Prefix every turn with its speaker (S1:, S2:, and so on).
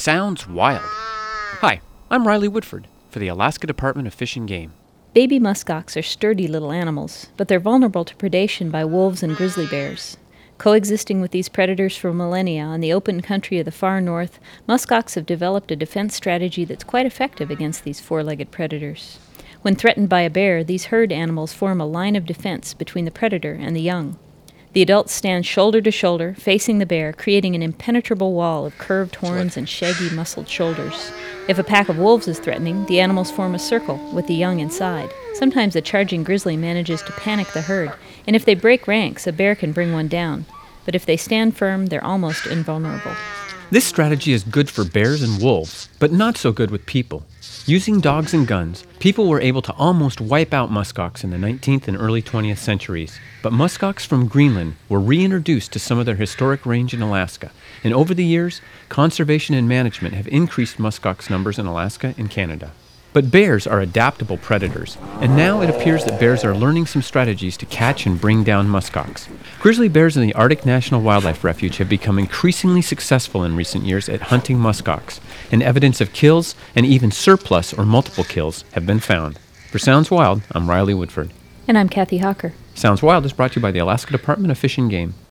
S1: Sounds wild. Hi, I'm Riley Woodford for the Alaska Department of Fish and Game.
S2: Baby muskox are sturdy little animals, but they're vulnerable to predation by wolves and grizzly bears. Coexisting with these predators for millennia on the open country of the far north, muskox have developed a defense strategy that's quite effective against these four-legged predators. When threatened by a bear, these herd animals form a line of defense between the predator and the young. The adults stand shoulder to shoulder, facing the bear, creating an impenetrable wall of curved horns and shaggy, muscled shoulders. If a pack of wolves is threatening, the animals form a circle, with the young inside. Sometimes a charging grizzly manages to panic the herd, and if they break ranks, a bear can bring one down. But if they stand firm, they're almost invulnerable.
S1: This strategy is good for bears and wolves, but not so good with people. Using dogs and guns, people were able to almost wipe out muskox in the 19th and early 20th centuries. But muskox from Greenland were reintroduced to some of their historic range in Alaska, and over the years, conservation and management have increased muskox numbers in Alaska and Canada. But bears are adaptable predators, and now it appears that bears are learning some strategies to catch and bring down muskox. Grizzly bears in the Arctic National Wildlife Refuge have become increasingly successful in recent years at hunting muskox, and evidence of kills and even surplus or multiple kills have been found. For Sounds Wild, I'm Riley Woodford.
S2: And I'm Kathy Hawker.
S1: Sounds Wild is brought to you by the Alaska Department of Fish and Game.